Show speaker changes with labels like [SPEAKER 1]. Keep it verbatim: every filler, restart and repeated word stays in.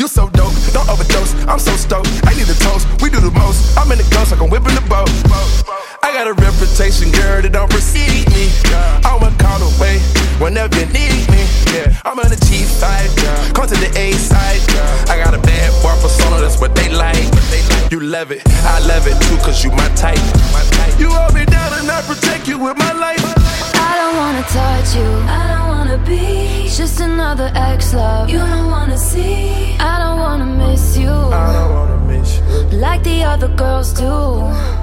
[SPEAKER 1] You so dope, don't overdose. I'm so stoked, I need a toast. We do the most. I'm in the ghost, like I'm whipping the boat. I got a reputation, girl, that don't precede me. I'm a call away whenever you need me. I'm on the G side, come to the A side. I got a bad boy persona, that's what they like. You love it, I love it too, cause you my type. You hold me down and I protect you with my life.
[SPEAKER 2] I don't wanna touch you, I don't wanna be just another ex-love you don't wanna see. I don't wanna miss you,
[SPEAKER 1] I don't wanna miss you
[SPEAKER 2] like the other girls do.